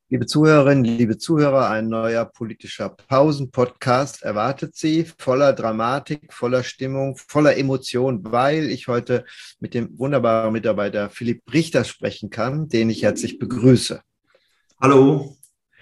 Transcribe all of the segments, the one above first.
Liebe Zuhörerinnen, liebe Zuhörer, ein neuer politischer Pausen-Podcast erwartet Sie, voller Dramatik, voller Stimmung, voller Emotion, weil ich heute mit dem wunderbaren Mitarbeiter Philipp Richter sprechen kann, den ich herzlich begrüße. Hallo.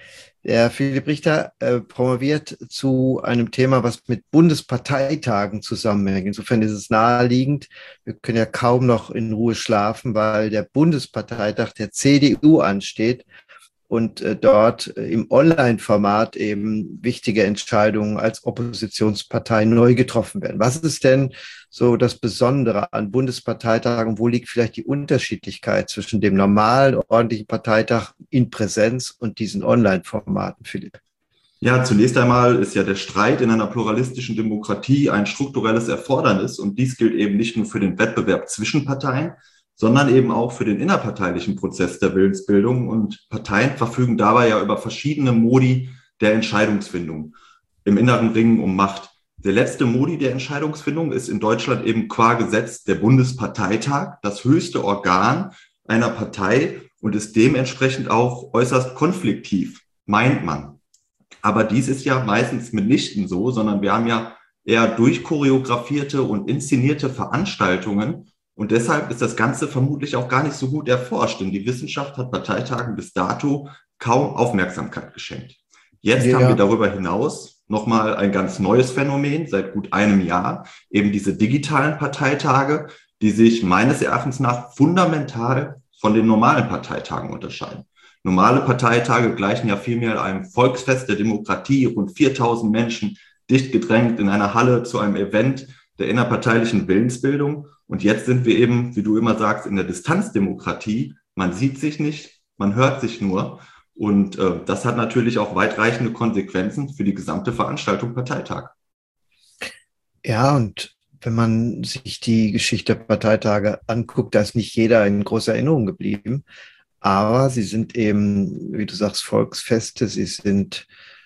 Der Philipp Richter promoviert zu einem Thema, was mit Bundesparteitagen zusammenhängt. Insofern ist es naheliegend. Wir können ja kaum noch in Ruhe schlafen, weil der Bundesparteitag der CDU ansteht und dort im Online-Format eben wichtige Entscheidungen als Oppositionspartei neu getroffen werden. Was ist denn so das Besondere an Bundesparteitagen? Wo liegt vielleicht die Unterschiedlichkeit zwischen dem normalen, ordentlichen Parteitag in Präsenz und diesen Online-Formaten, Philipp? Ja, zunächst einmal ist ja der Streit in einer pluralistischen Demokratie ein strukturelles Erfordernis und dies gilt eben nicht nur für den Wettbewerb zwischen Parteien, sondern eben auch für den innerparteilichen Prozess der Willensbildung. Und Parteien verfügen dabei ja über verschiedene Modi der Entscheidungsfindung im inneren Ringen um Macht. Der letzte Modi der Entscheidungsfindung ist in Deutschland eben qua Gesetz der Bundesparteitag, das höchste Organ einer Partei und ist dementsprechend auch äußerst konfliktiv, meint man. Aber dies ist ja meistens mitnichten so, sondern wir haben ja eher durchchoreografierte und inszenierte Veranstaltungen. Und deshalb ist das Ganze vermutlich auch gar nicht so gut erforscht, denn die Wissenschaft hat Parteitagen bis dato kaum Aufmerksamkeit geschenkt. Jetzt haben wir darüber hinaus nochmal ein ganz neues Phänomen seit gut einem Jahr, eben diese digitalen Parteitage, die sich meines Erachtens nach fundamental von den normalen Parteitagen unterscheiden. Normale Parteitage gleichen ja vielmehr einem Volksfest der Demokratie, rund 4000 Menschen dicht gedrängt in einer Halle zu einem Event der innerparteilichen Willensbildung. Und jetzt sind wir eben, wie du immer sagst, in der Distanzdemokratie. Man sieht sich nicht, man hört sich nur. Und das hat natürlich auch weitreichende Konsequenzen für die gesamte Veranstaltung Parteitag. Ja, und wenn man sich die Geschichte der Parteitage anguckt, da ist nicht jeder in großer Erinnerung geblieben. Aber sie sind eben, wie du sagst, Volksfeste, sie sind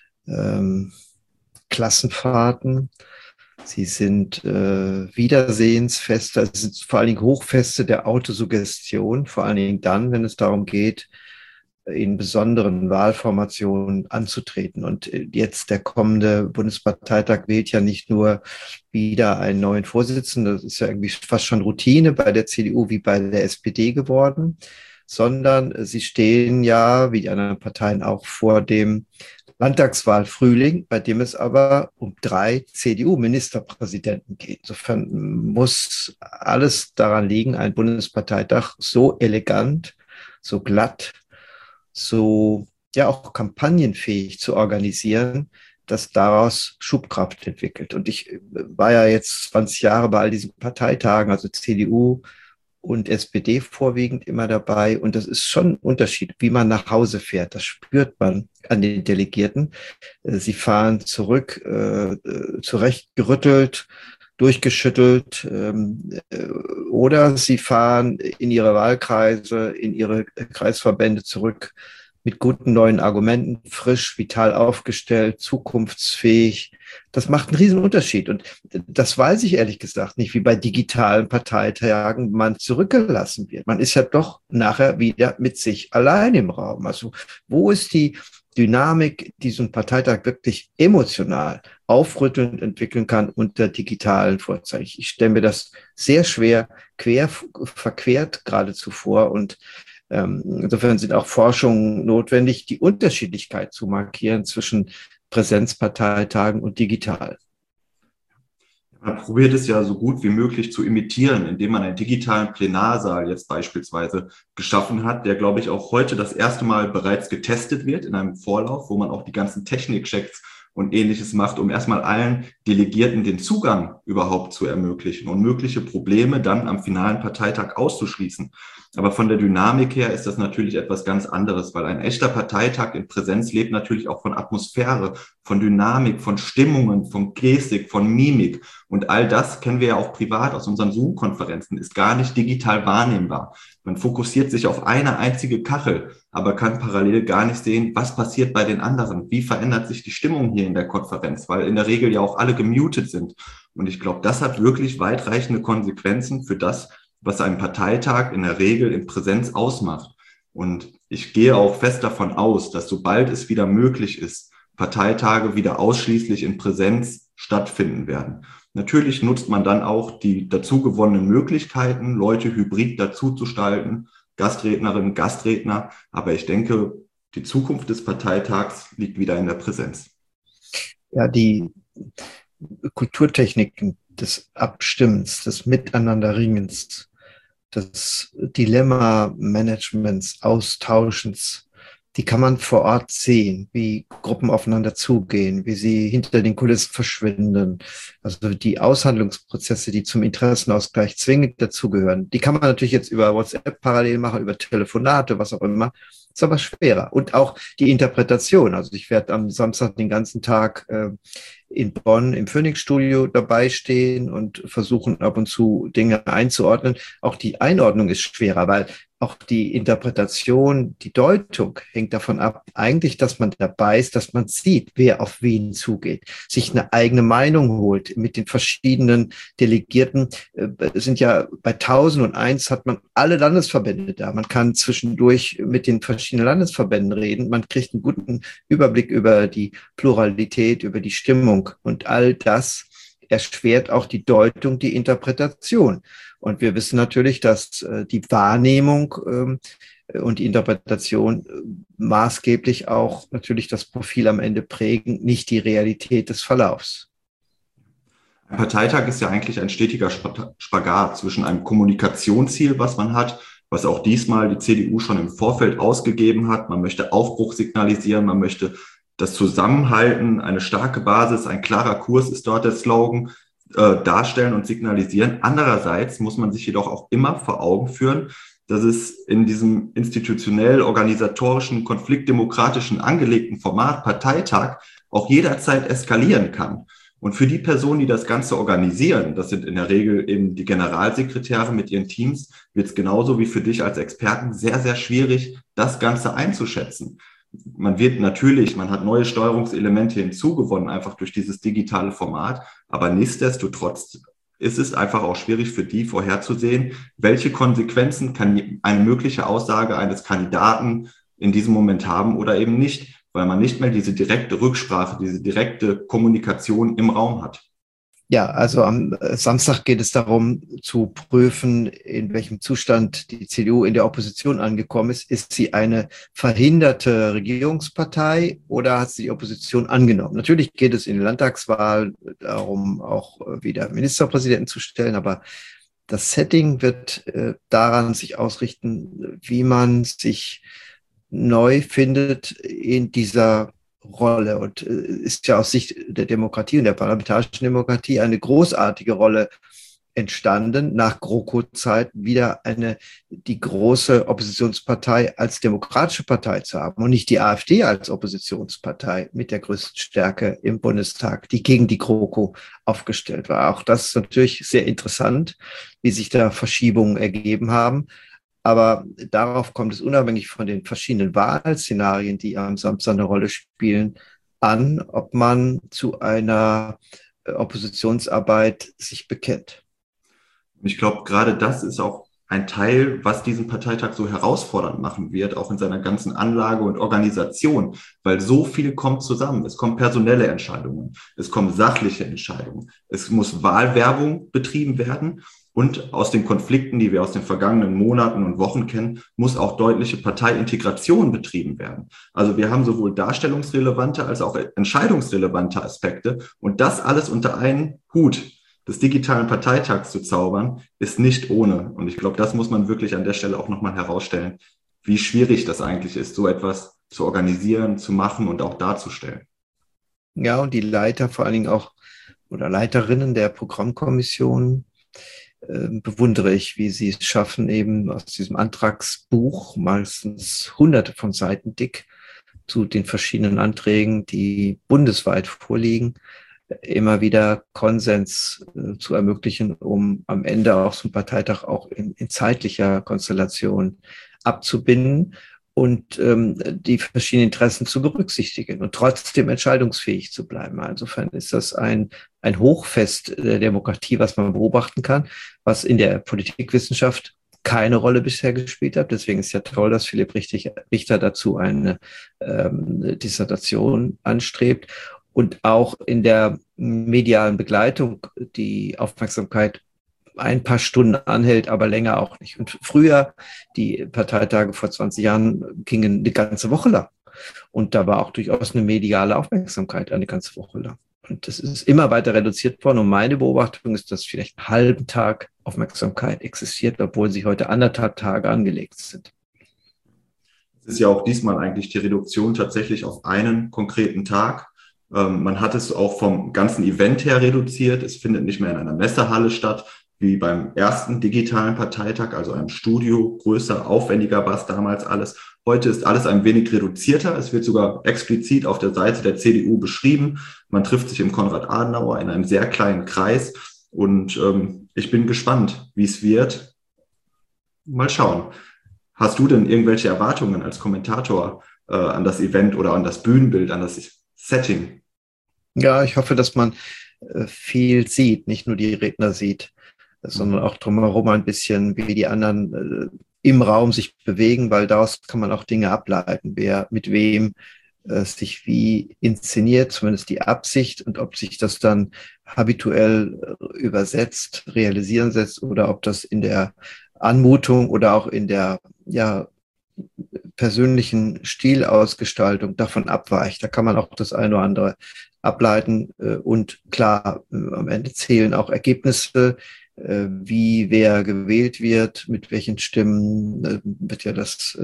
Klassenfahrten, sie sind Wiedersehensfeste, es sind vor allen Dingen Hochfeste der Autosuggestion, vor allen Dingen dann, wenn es darum geht, in besonderen Wahlformationen anzutreten. Und jetzt der kommende Bundesparteitag wählt ja nicht nur wieder einen neuen Vorsitzenden, das ist ja irgendwie fast schon Routine bei der CDU wie bei der SPD geworden, sondern sie stehen ja, wie die anderen Parteien auch, vor dem Landtagswahlfrühling, bei dem es aber um 3 CDU-Ministerpräsidenten geht. Insofern muss alles daran liegen, ein Bundesparteitag so elegant, so glatt, so ja auch kampagnenfähig zu organisieren, dass daraus Schubkraft entwickelt. Und ich war ja jetzt 20 Jahre bei all diesen Parteitagen, also CDU und SPD vorwiegend immer dabei. Und das ist schon ein Unterschied, wie man nach Hause fährt. Das spürt man an den Delegierten. Sie fahren zurück, zurechtgerüttelt, durchgeschüttelt, oder sie fahren in ihre Wahlkreise, in ihre Kreisverbände zurück mit guten neuen Argumenten, frisch, vital aufgestellt, zukunftsfähig. Das macht einen riesen Unterschied. Und das weiß ich ehrlich gesagt nicht, wie bei digitalen Parteitagen man zurückgelassen wird. Man ist ja doch nachher wieder mit sich allein im Raum. Also wo ist die Dynamik, die so ein Parteitag wirklich emotional aufrüttelnd entwickeln kann unter digitalen Vorzeichen? Ich stelle mir das sehr schwer, verquert geradezu vor. Und insofern sind auch Forschungen notwendig, die Unterschiedlichkeit zu markieren zwischen Präsenzparteitagen und digital. Man probiert es ja so gut wie möglich zu imitieren, indem man einen digitalen Plenarsaal jetzt beispielsweise geschaffen hat, der, glaube ich, auch heute das erste Mal bereits getestet wird in einem Vorlauf, wo man auch die ganzen Technikchecks und Ähnliches macht, um erstmal allen Delegierten den Zugang überhaupt zu ermöglichen und mögliche Probleme dann am finalen Parteitag auszuschließen. Aber von der Dynamik her ist das natürlich etwas ganz anderes, weil ein echter Parteitag in Präsenz lebt natürlich auch von Atmosphäre, von Dynamik, von Stimmungen, von Gestik, von Mimik. Und all das kennen wir ja auch privat aus unseren Zoom-Konferenzen, ist gar nicht digital wahrnehmbar. Man fokussiert sich auf eine einzige Kachel, aber kann parallel gar nicht sehen, was passiert bei den anderen. Wie verändert sich die Stimmung hier in der Konferenz, weil in der Regel ja auch alle gemutet sind. Und ich glaube, das hat wirklich weitreichende Konsequenzen für das, was einen Parteitag in der Regel in Präsenz ausmacht. Und ich gehe auch fest davon aus, dass sobald es wieder möglich ist, Parteitage wieder ausschließlich in Präsenz stattfinden werden. Natürlich nutzt man dann auch die dazu gewonnenen Möglichkeiten, Leute hybrid dazuzustalten, Gastrednerinnen, Gastredner. Aber ich denke, die Zukunft des Parteitags liegt wieder in der Präsenz. Ja, die Kulturtechniken des Abstimmens, des Miteinanderringens, des Dilemma-Managements, Austauschens, die kann man vor Ort sehen, wie Gruppen aufeinander zugehen, wie sie hinter den Kulissen verschwinden. Also die Aushandlungsprozesse, die zum Interessenausgleich zwingend dazugehören, die kann man natürlich jetzt über WhatsApp parallel machen, über Telefonate, was auch immer. Ist aber schwerer. Und auch die Interpretation. Also ich werde am Samstag den ganzen Tag in Bonn im Phoenix-Studio dabei stehen und versuchen ab und zu Dinge einzuordnen. Auch die Einordnung ist schwerer, weil auch die Interpretation, die Deutung hängt davon ab, eigentlich, dass man dabei ist, dass man sieht, wer auf wen zugeht, sich eine eigene Meinung holt mit den verschiedenen Delegierten. Es sind ja bei 1001 hat man alle Landesverbände da. Man kann zwischendurch mit den verschiedenen Landesverbänden reden. Man kriegt einen guten Überblick über die Pluralität, über die Stimmung und all das erschwert auch die Deutung, die Interpretation. Und wir wissen natürlich, dass die Wahrnehmung und die Interpretation maßgeblich auch natürlich das Profil am Ende prägen, nicht die Realität des Verlaufs. Ein Parteitag ist ja eigentlich ein stetiger Spagat zwischen einem Kommunikationsziel, was man hat, was auch diesmal die CDU schon im Vorfeld ausgegeben hat. Man möchte Aufbruch signalisieren, man möchte das Zusammenhalten, eine starke Basis, ein klarer Kurs ist dort der Slogan, darstellen und signalisieren. Andererseits muss man sich jedoch auch immer vor Augen führen, dass es in diesem institutionell-organisatorischen, konfliktdemokratischen angelegten Format Parteitag auch jederzeit eskalieren kann. Und für die Personen, die das Ganze organisieren, das sind in der Regel eben die Generalsekretäre mit ihren Teams, wird es genauso wie für dich als Experten sehr, sehr schwierig, das Ganze einzuschätzen. Man hat neue Steuerungselemente hinzugewonnen, einfach durch dieses digitale Format. Aber nichtsdestotrotz ist es einfach auch schwierig für die vorherzusehen, welche Konsequenzen kann eine mögliche Aussage eines Kandidaten in diesem Moment haben oder eben nicht, weil man nicht mehr diese direkte Rücksprache, diese direkte Kommunikation im Raum hat. Ja, also am Samstag geht es darum zu prüfen, in welchem Zustand die CDU in der Opposition angekommen ist. Ist sie eine verhinderte Regierungspartei oder hat sie die Opposition angenommen? Natürlich geht es in der Landtagswahl darum, auch wieder Ministerpräsidenten zu stellen, aber das Setting wird daran sich ausrichten, wie man sich neu findet in dieser Rolle und ist ja aus Sicht der Demokratie und der parlamentarischen Demokratie eine großartige Rolle entstanden, nach GroKo-Zeit wieder die große Oppositionspartei als demokratische Partei zu haben und nicht die AfD als Oppositionspartei mit der größten Stärke im Bundestag, die gegen die GroKo aufgestellt war. Auch das ist natürlich sehr interessant, wie sich da Verschiebungen ergeben haben. Aber darauf kommt es unabhängig von den verschiedenen Wahlszenarien, die am Samstag eine Rolle spielen, an, ob man zu einer Oppositionsarbeit sich bekennt. Ich glaube, gerade das ist auch ein Teil, was diesen Parteitag so herausfordernd machen wird, auch in seiner ganzen Anlage und Organisation, weil so viel kommt zusammen. Es kommen personelle Entscheidungen, es kommen sachliche Entscheidungen, es muss Wahlwerbung betrieben werden. Und aus den Konflikten, die wir aus den vergangenen Monaten und Wochen kennen, muss auch deutliche Parteiintegration betrieben werden. Also wir haben sowohl darstellungsrelevante als auch entscheidungsrelevante Aspekte. Und das alles unter einen Hut des digitalen Parteitags zu zaubern, ist nicht ohne. Und ich glaube, das muss man wirklich an der Stelle auch nochmal herausstellen, wie schwierig das eigentlich ist, so etwas zu organisieren, zu machen und auch darzustellen. Ja, und die Leiter vor allen Dingen auch oder Leiterinnen der Programmkommission bewundere ich, wie sie es schaffen, eben aus diesem Antragsbuch, meistens hunderte von Seiten dick, zu den verschiedenen Anträgen, die bundesweit vorliegen, immer wieder Konsens zu ermöglichen, um am Ende auch so einen Parteitag auch in zeitlicher Konstellation abzubinden und die verschiedenen Interessen zu berücksichtigen und trotzdem entscheidungsfähig zu bleiben. Insofern ist das ein Hochfest der Demokratie, was man beobachten kann, was in der Politikwissenschaft keine Rolle bisher gespielt hat. Deswegen ist ja toll, dass Philipp Richter dazu eine Dissertation anstrebt und auch in der medialen Begleitung die Aufmerksamkeit ein paar Stunden anhält, aber länger auch nicht. Und früher, die Parteitage vor 20 Jahren, gingen eine ganze Woche lang. Und da war auch durchaus eine mediale Aufmerksamkeit eine ganze Woche lang. Und das ist immer weiter reduziert worden. Und meine Beobachtung ist, dass vielleicht einen halben Tag Aufmerksamkeit existiert, obwohl sie heute 1,5 Tage angelegt sind. Es ist ja auch diesmal eigentlich die Reduktion tatsächlich auf einen konkreten Tag. Man hat es auch vom ganzen Event her reduziert. Es findet nicht mehr in einer Messehalle statt, wie beim ersten digitalen Parteitag, also einem Studio, größer, aufwendiger war es damals alles. Heute ist alles ein wenig reduzierter. Es wird sogar explizit auf der Seite der CDU beschrieben. Man trifft sich im Konrad-Adenauer in einem sehr kleinen Kreis. Und ich bin gespannt, wie es wird. Mal schauen. Hast du denn irgendwelche Erwartungen als Kommentator an das Event oder an das Bühnenbild, an das Setting? Ja, ich hoffe, dass man viel sieht, nicht nur die Redner sieht, sondern auch drumherum ein bisschen, wie die anderen im Raum sich bewegen, weil daraus kann man auch Dinge ableiten, wer mit wem sich wie inszeniert, zumindest die Absicht, und ob sich das dann habituell übersetzt, realisieren setzt oder ob das in der Anmutung oder auch in der persönlichen Stilausgestaltung davon abweicht. Da kann man auch das eine oder andere ableiten und klar, am Ende zählen auch Ergebnisse, wie wer gewählt wird, mit welchen Stimmen wird ja das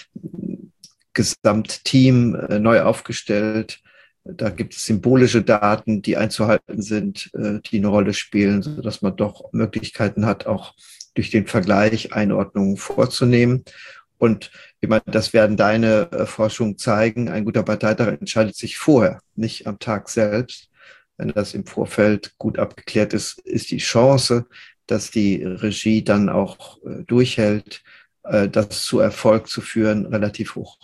Gesamtteam neu aufgestellt. Da gibt es symbolische Daten, die einzuhalten sind, die eine Rolle spielen, sodass man doch Möglichkeiten hat, auch durch den Vergleich Einordnungen vorzunehmen. Und ich meine, das werden deine Forschungen zeigen. Ein guter Parteitag entscheidet sich vorher, nicht am Tag selbst. Wenn das im Vorfeld gut abgeklärt ist, ist die Chance, dass die Regie dann auch durchhält, das zu Erfolg zu führen, relativ hoch.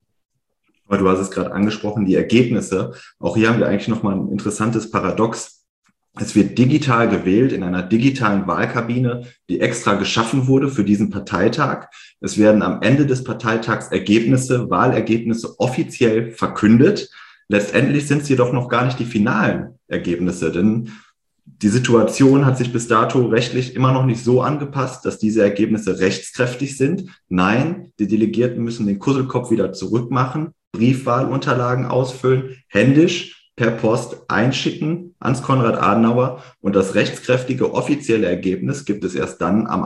Aber du hast es gerade angesprochen, die Ergebnisse. Auch hier haben wir eigentlich nochmal ein interessantes Paradox. Es wird digital gewählt in einer digitalen Wahlkabine, die extra geschaffen wurde für diesen Parteitag. Es werden am Ende des Parteitags Wahlergebnisse offiziell verkündet. Letztendlich sind es jedoch noch gar nicht die finalen Ergebnisse, denn die Situation hat sich bis dato rechtlich immer noch nicht so angepasst, dass diese Ergebnisse rechtskräftig sind. Nein, die Delegierten müssen den Kusselkopf wieder zurückmachen, Briefwahlunterlagen ausfüllen, händisch per Post einschicken ans Konrad-Adenauer, und das rechtskräftige offizielle Ergebnis gibt es erst dann am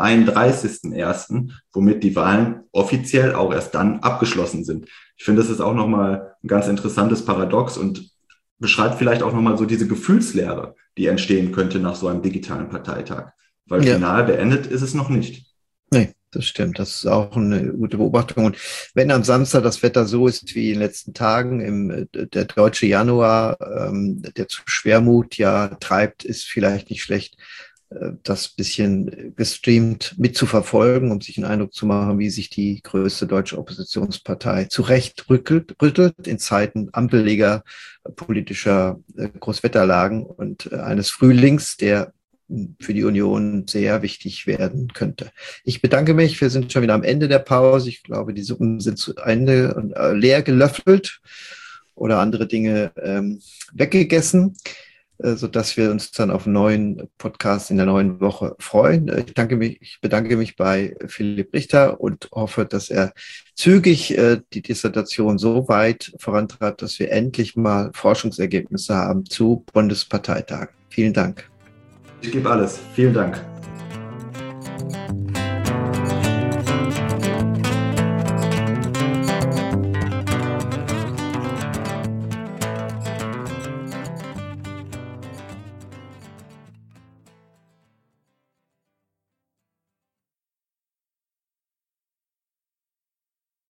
31.01., womit die Wahlen offiziell auch erst dann abgeschlossen sind. Ich finde, das ist auch nochmal ein ganz interessantes Paradox und beschreibt vielleicht auch nochmal so diese Gefühlslehre, die entstehen könnte nach so einem digitalen Parteitag. Weil final beendet ist es noch nicht. Nee, das stimmt. Das ist auch eine gute Beobachtung. Und wenn am Samstag das Wetter so ist wie in den letzten Tagen, der deutsche Januar, der zu Schwermut ja treibt, ist vielleicht nicht schlecht, das bisschen gestreamt mitzuverfolgen, um sich einen Eindruck zu machen, wie sich die größte deutsche Oppositionspartei zurecht rüttelt in Zeiten ampeliger politischer Großwetterlagen und eines Frühlings, der für die Union sehr wichtig werden könnte. Ich bedanke mich. Wir sind schon wieder am Ende der Pause. Ich glaube, die Suppen sind zu Ende und leer gelöffelt oder andere Dinge weggegessen, sodass wir uns dann auf einen neuen Podcast in der neuen Woche freuen. Ich bedanke mich bei Philipp Richter und hoffe, dass er zügig die Dissertation so weit vorantreibt, dass wir endlich mal Forschungsergebnisse haben zu Bundesparteitagen. Vielen Dank. Ich gebe alles. Vielen Dank.